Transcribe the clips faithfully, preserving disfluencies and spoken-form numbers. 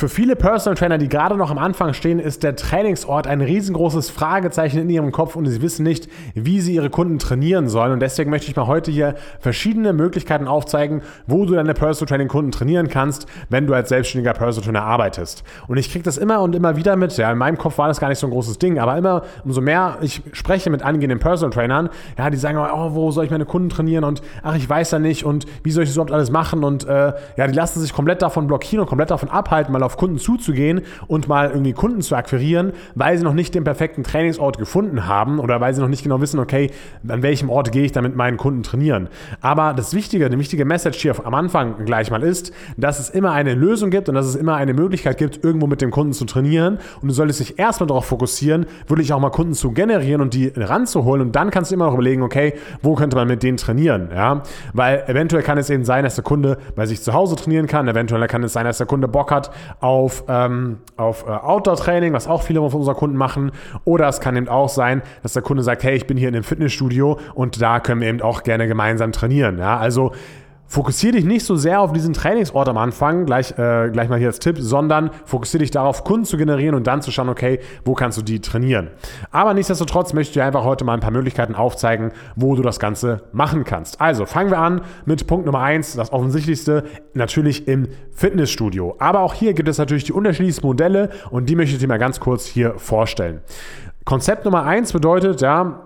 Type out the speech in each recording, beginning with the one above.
Für viele Personal Trainer, die gerade noch am Anfang stehen, ist der Trainingsort ein riesengroßes Fragezeichen in ihrem Kopf und sie wissen nicht, wie sie ihre Kunden trainieren sollen. Und deswegen möchte ich mal heute hier verschiedene Möglichkeiten aufzeigen, wo du deine Personal Training Kunden trainieren kannst, wenn du als selbstständiger Personal Trainer arbeitest. Und ich kriege das immer und immer wieder mit. Ja, in meinem Kopf war das gar nicht so ein großes Ding, aber immer, umso mehr ich spreche mit angehenden Personal Trainern, ja, die sagen, oh, wo soll ich meine Kunden trainieren und ach, ich weiß ja nicht und wie soll ich das überhaupt alles machen und äh, ja, die lassen sich komplett davon blockieren und komplett davon abhalten, mal auf Kunden zuzugehen und mal irgendwie Kunden zu akquirieren, weil sie noch nicht den perfekten Trainingsort gefunden haben oder weil sie noch nicht genau wissen, okay, an welchem Ort gehe ich da mit meinen Kunden trainieren. Aber das Wichtige, die wichtige Message hier am Anfang gleich mal ist, dass es immer eine Lösung gibt und dass es immer eine Möglichkeit gibt, irgendwo mit dem Kunden zu trainieren und du solltest dich erstmal darauf fokussieren, wirklich auch mal Kunden zu generieren und die ranzuholen und dann kannst du immer noch überlegen, okay, wo könnte man mit denen trainieren, ja, weil eventuell kann es eben sein, dass der Kunde bei sich zu Hause trainieren kann, eventuell kann es sein, dass der Kunde Bock hat auf auf, ähm, auf äh, Outdoor-Training, was auch viele von unseren Kunden machen. Oder es kann eben auch sein, dass der Kunde sagt, hey, ich bin hier in einem Fitnessstudio und da können wir eben auch gerne gemeinsam trainieren. Ja? Also fokussiere dich nicht so sehr auf diesen Trainingsort am Anfang, gleich, äh, gleich mal hier als Tipp, sondern fokussiere dich darauf, Kunden zu generieren und dann zu schauen, okay, wo kannst du die trainieren. Aber nichtsdestotrotz möchte ich dir einfach heute mal ein paar Möglichkeiten aufzeigen, wo du das Ganze machen kannst. Also fangen wir an mit Punkt Nummer eins, das Offensichtlichste, natürlich im Fitnessstudio. Aber auch hier gibt es natürlich die unterschiedlichsten Modelle und die möchte ich dir mal ganz kurz hier vorstellen. Konzept Nummer eins bedeutet, ja,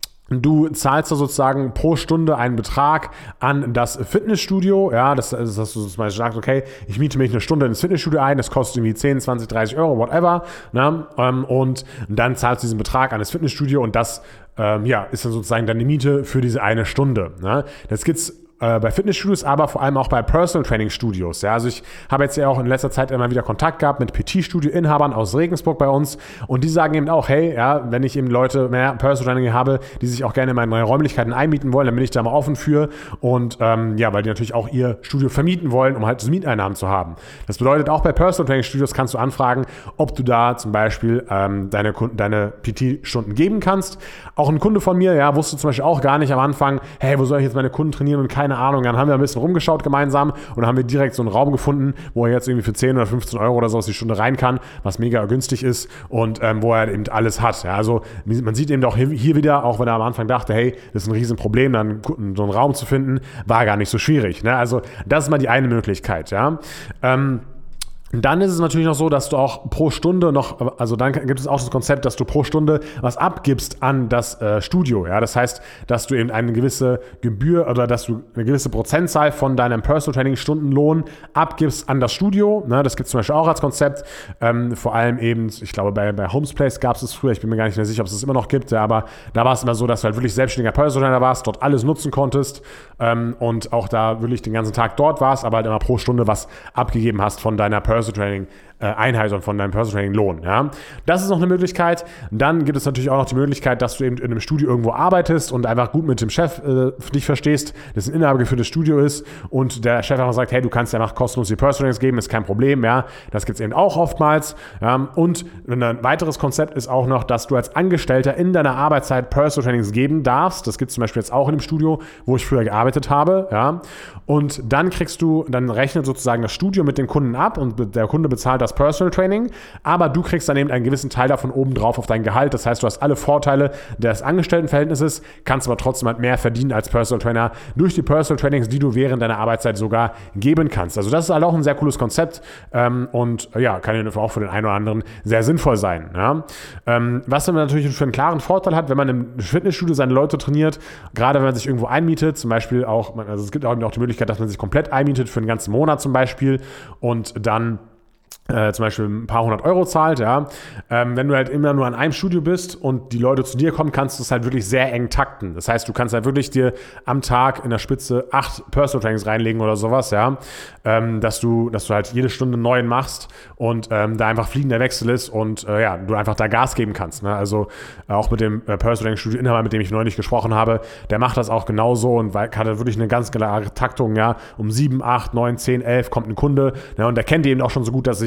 du zahlst da sozusagen pro Stunde einen Betrag an das Fitnessstudio, ja, das, das dass du zum Beispiel sagst, okay, ich miete mich eine Stunde ins Fitnessstudio ein, das kostet irgendwie zehn, zwanzig, dreißig Euro, whatever, ne, und dann zahlst du diesen Betrag an das Fitnessstudio und das, ähm, ja, ist dann sozusagen deine Miete für diese eine Stunde, ne. Das gibt's bei Fitnessstudios, aber vor allem auch bei Personal Training Studios. Ja, also ich habe jetzt ja auch in letzter Zeit immer wieder Kontakt gehabt mit P T-Studio-Inhabern aus Regensburg bei uns und die sagen eben auch, hey, ja, wenn ich eben Leute mehr Personal Training habe, die sich auch gerne in meine Räumlichkeiten einmieten wollen, dann bin ich da mal offen für und ähm, ja, weil die natürlich auch ihr Studio vermieten wollen, um halt so Mieteinnahmen zu haben. Das bedeutet, auch bei Personal Training Studios kannst du anfragen, ob du da zum Beispiel ähm, deine, deine P T-Stunden geben kannst. Auch ein Kunde von mir, ja, wusste zum Beispiel auch gar nicht am Anfang, hey, wo soll ich jetzt meine Kunden trainieren und keine Ahnung, dann haben wir ein bisschen rumgeschaut gemeinsam und dann haben wir direkt so einen Raum gefunden, wo er jetzt irgendwie für zehn oder fünfzehn Euro oder so aus die Stunde rein kann, was mega günstig ist und ähm, wo er eben alles hat. Ja, also man sieht eben auch hier wieder, auch wenn er am Anfang dachte, hey, das ist ein Riesenproblem, dann so einen Raum zu finden, war gar nicht so schwierig. Ne? Also das ist mal die eine Möglichkeit. Ja. Ähm, Dann ist es natürlich noch so, dass du auch pro Stunde noch, also dann gibt es auch das Konzept, dass du pro Stunde was abgibst an das äh, Studio. Ja? Das heißt, dass du eben eine gewisse Gebühr oder dass du eine gewisse Prozentzahl von deinem Personal Training Stundenlohn abgibst an das Studio. Ne? Das gibt es zum Beispiel auch als Konzept. Ähm, vor allem eben, ich glaube, bei, bei Homes Place gab es es früher, ich bin mir gar nicht mehr sicher, ob es es immer noch gibt, ja, aber da war es immer so, dass du halt wirklich selbstständiger Personal Trainer warst, dort alles nutzen konntest ähm, und auch da wirklich den ganzen Tag dort warst, aber halt immer pro Stunde was abgegeben hast von deiner Personal Training Einheit und von deinem Personal Training Lohn. Ja. Das ist noch eine Möglichkeit. Dann gibt es natürlich auch noch die Möglichkeit, dass du eben in einem Studio irgendwo arbeitest und einfach gut mit dem Chef äh, dich verstehst, das ein inhabergeführtes Studio ist und der Chef einfach sagt, hey, du kannst ja einfach kostenlos die Personal Trainings geben, ist kein Problem. Ja. Das gibt es eben auch oftmals. Ja. Und ein weiteres Konzept ist auch noch, dass du als Angestellter in deiner Arbeitszeit Personal Trainings geben darfst. Das gibt es zum Beispiel jetzt auch in dem Studio, wo ich früher gearbeitet habe. Ja. Und dann kriegst du, dann rechnet sozusagen das Studio mit dem Kunden ab und der Kunde bezahlt das Personal Training, aber du kriegst dann eben einen gewissen Teil davon obendrauf auf dein Gehalt. Das heißt, du hast alle Vorteile des Angestelltenverhältnisses, kannst aber trotzdem halt mehr verdienen als Personal Trainer durch die Personal Trainings, die du während deiner Arbeitszeit sogar geben kannst. Also das ist halt auch ein sehr cooles Konzept ähm, und ja, kann ja auch für den einen oder anderen sehr sinnvoll sein. Ja? Ähm, was man natürlich für einen klaren Vorteil hat, wenn man im Fitnessstudio seine Leute trainiert, gerade wenn man sich irgendwo einmietet, zum Beispiel auch, also es gibt auch die Möglichkeit, dass man sich komplett einmietet für einen ganzen Monat zum Beispiel und dann Äh, zum Beispiel ein paar hundert Euro zahlt, ja. Ähm, wenn du halt immer nur an einem Studio bist und die Leute zu dir kommen, kannst du es halt wirklich sehr eng takten. Das heißt, du kannst halt wirklich dir am Tag in der Spitze acht Personal Trainings reinlegen oder sowas, ja. Ähm, dass du, dass du halt jede Stunde neun machst und ähm, da einfach fliegender Wechsel ist und äh, ja, du einfach da Gas geben kannst. Ne? Also äh, auch mit dem äh, Personal Training Studio Inhaber, mit dem ich neulich gesprochen habe, der macht das auch genauso und hat wirklich eine ganz klare Taktung, ja. Um sieben, acht, neun, zehn, elf kommt ein Kunde, ja, und der kennt die eben auch schon so gut, dass sich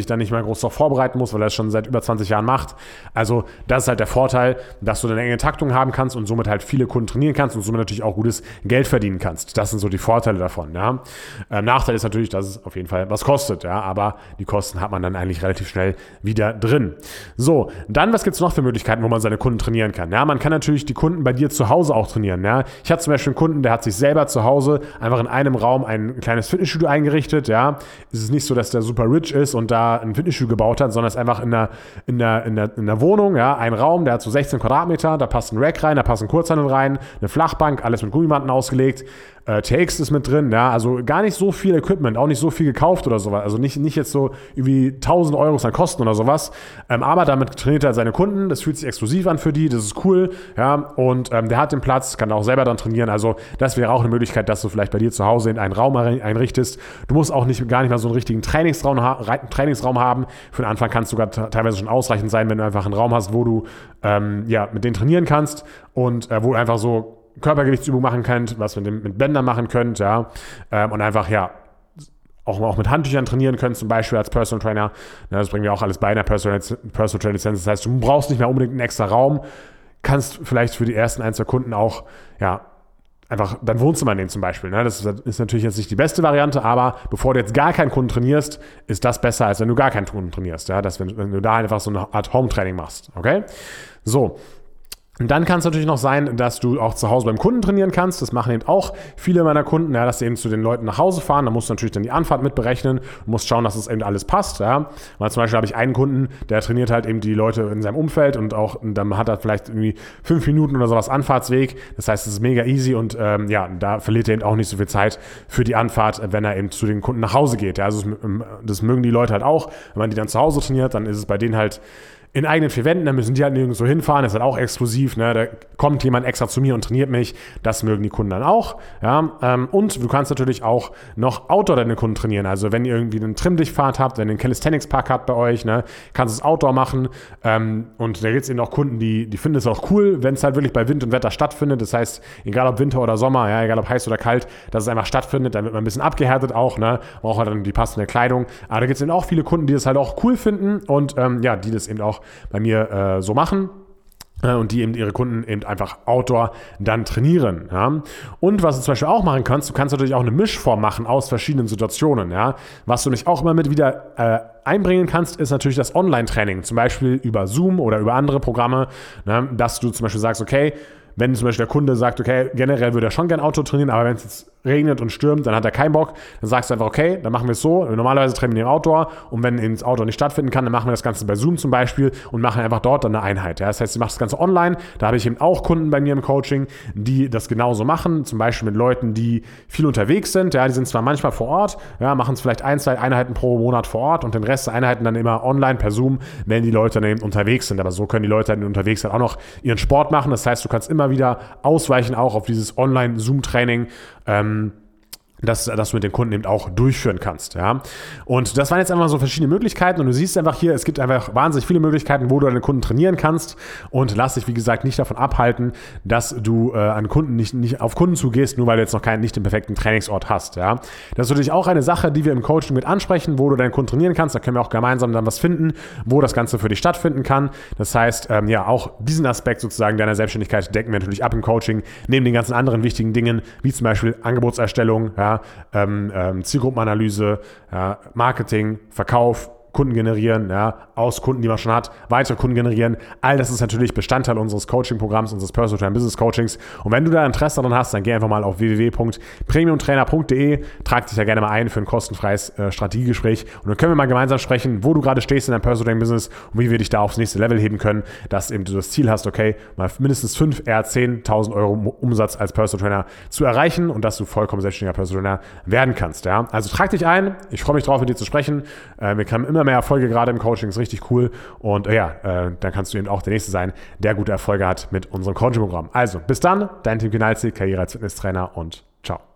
dann nicht mehr groß darauf vorbereiten musst, weil er es schon seit über zwanzig Jahren macht. Also das ist halt der Vorteil, dass du eine enge Taktung haben kannst und somit halt viele Kunden trainieren kannst und somit natürlich auch gutes Geld verdienen kannst. Das sind so die Vorteile davon. Ja. Ähm, Nachteil ist natürlich, dass es auf jeden Fall was kostet, ja, aber die Kosten hat man dann eigentlich relativ schnell wieder drin. So, dann, was gibt es noch für Möglichkeiten, wo man seine Kunden trainieren kann? Ja, man kann natürlich die Kunden bei dir zu Hause auch trainieren. Ja. Ich hatte zum Beispiel einen Kunden, der hat sich selber zu Hause einfach in einem Raum ein kleines Fitnessstudio eingerichtet. Ja. Es ist nicht so, dass der super rich ist und da ein Fitnessstudio gebaut hat, sondern es ist einfach in der, in der, in der, in der Wohnung, ja, ein Raum, der hat so sechzehn Quadratmeter, da passt ein Rack rein, da passt ein Kurzhandel rein, eine Flachbank, alles mit Gummimatten ausgelegt. Äh, T X ist mit drin, ja, also gar nicht so viel Equipment, auch nicht so viel gekauft oder sowas, also nicht, nicht jetzt so irgendwie tausend Euro an Kosten oder sowas, ähm, aber damit trainiert er seine Kunden, das fühlt sich exklusiv an für die, das ist cool, ja, und ähm, der hat den Platz, kann auch selber dann trainieren, also das wäre auch eine Möglichkeit, dass du vielleicht bei dir zu Hause in einen Raum einrichtest. Du musst auch nicht, gar nicht mal so einen richtigen Trainingsraum, Trainingsraum haben, für den Anfang kann es sogar t- teilweise schon ausreichend sein, wenn du einfach einen Raum hast, wo du ähm, ja, mit denen trainieren kannst und äh, wo du einfach so Körpergewichtsübungen machen könnt, was mit, dem, mit Bändern machen könnt, ja, ähm, und einfach, ja, auch, auch mit Handtüchern trainieren könnt, zum Beispiel als Personal Trainer. Ja, das bringen wir auch alles bei in der Personal, Personal Trainer Lizenz. Das heißt, du brauchst nicht mehr unbedingt einen extra Raum, kannst vielleicht für die ersten ein, zwei Kunden auch, ja, einfach dein Wohnzimmer nehmen zum Beispiel. Ne? Das ist, ist natürlich jetzt nicht die beste Variante, aber bevor du jetzt gar keinen Kunden trainierst, ist das besser, als wenn du gar keinen Kunden trainierst. Ja? Das, wenn, wenn du da einfach so eine Art Home-Training machst. Okay? So. Und dann kann es natürlich noch sein, dass du auch zu Hause beim Kunden trainieren kannst. Das machen eben auch viele meiner Kunden, ja, dass sie eben zu den Leuten nach Hause fahren. Da musst du natürlich dann die Anfahrt mit berechnen. Du musst schauen, dass das eben alles passt. Ja. Weil zum Beispiel habe ich einen Kunden, der trainiert halt eben die Leute in seinem Umfeld und auch und dann hat er vielleicht irgendwie fünf Minuten oder sowas Anfahrtsweg. Das heißt, es ist mega easy und ähm, ja, da verliert er eben auch nicht so viel Zeit für die Anfahrt, wenn er eben zu den Kunden nach Hause geht. Ja. Also das mögen die Leute halt auch. Wenn man die dann zu Hause trainiert, dann ist es bei denen halt in eigenen vier Wänden, da müssen die halt nirgendwo hinfahren, das ist halt auch exklusiv, ne? Da kommt jemand extra zu mir und trainiert mich, das mögen die Kunden dann auch, ja, ähm, und du kannst natürlich auch noch Outdoor deine Kunden trainieren, also wenn ihr irgendwie einen Trimdichtpfad habt, wenn ihr einen Calisthenics-Park habt bei euch, ne, kannst du es Outdoor machen, ähm, und da gibt es eben auch Kunden, die, die finden es auch cool, wenn es halt wirklich bei Wind und Wetter stattfindet, das heißt, egal ob Winter oder Sommer, ja, egal ob heiß oder kalt, dass es einfach stattfindet, dann wird man ein bisschen abgehärtet auch, ne, braucht halt dann die passende Kleidung, aber da gibt es eben auch viele Kunden, die das halt auch cool finden und ähm, ja, die das eben auch bei mir äh, so machen. Und die eben ihre Kunden eben einfach Outdoor dann trainieren. Ja. Und was du zum Beispiel auch machen kannst, du kannst natürlich auch eine Mischform machen aus verschiedenen Situationen. Ja. Was du nicht auch immer mit wieder äh, einbringen kannst, ist natürlich das Online-Training. Zum Beispiel über Zoom oder über andere Programme, ne, dass du zum Beispiel sagst, okay, wenn zum Beispiel der Kunde sagt, okay, generell würde er schon gerne Auto trainieren, aber wenn es jetzt regnet und stürmt, dann hat er keinen Bock, dann sagst du einfach, okay, dann machen wir es so, normalerweise trainieren wir im Outdoor und wenn das Outdoor nicht stattfinden kann, dann machen wir das Ganze bei Zoom zum Beispiel und machen einfach dort dann eine Einheit. Ja? Das heißt, du machst das Ganze online, da habe ich eben auch Kunden bei mir im Coaching, die das genauso machen, zum Beispiel mit Leuten, die viel unterwegs sind, ja, die sind zwar manchmal vor Ort, ja, machen es vielleicht ein, zwei Einheiten pro Monat vor Ort und den Rest der Einheiten dann immer online per Zoom, wenn die Leute dann eben unterwegs sind, aber so können die Leute dann unterwegs dann auch noch ihren Sport machen, das heißt, du kannst immer wieder ausweichen auch auf dieses Online-Zoom-Training, ähm, dass, dass du mit den Kunden eben auch durchführen kannst. Ja? Und das waren jetzt einfach so verschiedene Möglichkeiten und du siehst einfach hier, es gibt einfach wahnsinnig viele Möglichkeiten, wo du deine Kunden trainieren kannst und lass dich, wie gesagt, nicht davon abhalten, dass du äh, an Kunden nicht, nicht auf Kunden zugehst, nur weil du jetzt noch keinen, nicht den perfekten Trainingsort hast. Ja? Das ist natürlich auch eine Sache, die wir im Coaching mit ansprechen, wo du deinen Kunden trainieren kannst. Da können wir auch gemeinsam dann was finden, wo das Ganze für dich stattfinden kann. Das heißt, ähm, ja, auch diesen Aspekt sozusagen deiner Selbstständigkeit decken wir natürlich ab im Coaching, neben den ganzen anderen wichtigen Dingen, wie zum Beispiel Angebotserstellung, ja, Ähm, ähm, Zielgruppenanalyse, ja, Marketing, Verkauf, Kunden generieren, ja, aus Kunden, die man schon hat, weitere Kunden generieren. All das ist natürlich Bestandteil unseres Coaching-Programms, unseres Personal Trainer Business Coachings. Und wenn du da Interesse daran hast, dann geh einfach mal auf w w w punkt premium trainer punkt d e, trag dich da gerne mal ein für ein kostenfreies äh, Strategiegespräch und dann können wir mal gemeinsam sprechen, wo du gerade stehst in deinem Personal Training Business und wie wir dich da aufs nächste Level heben können, dass eben du das Ziel hast, okay, mal mindestens fünf, eher zehntausend Euro Umsatz als Personal Trainer zu erreichen und dass du vollkommen selbstständiger Personal Trainer werden kannst. Ja? Also trag dich ein, ich freue mich drauf, mit dir zu sprechen. Äh, wir haben immer mehr Erfolge gerade im Coaching, ist richtig cool und äh, ja, äh, dann kannst du eben auch der Nächste sein, der gute Erfolge hat mit unserem Coaching-Programm. Also, bis dann, dein Tim Kinalzi, Karriere als Fitnesstrainer und ciao.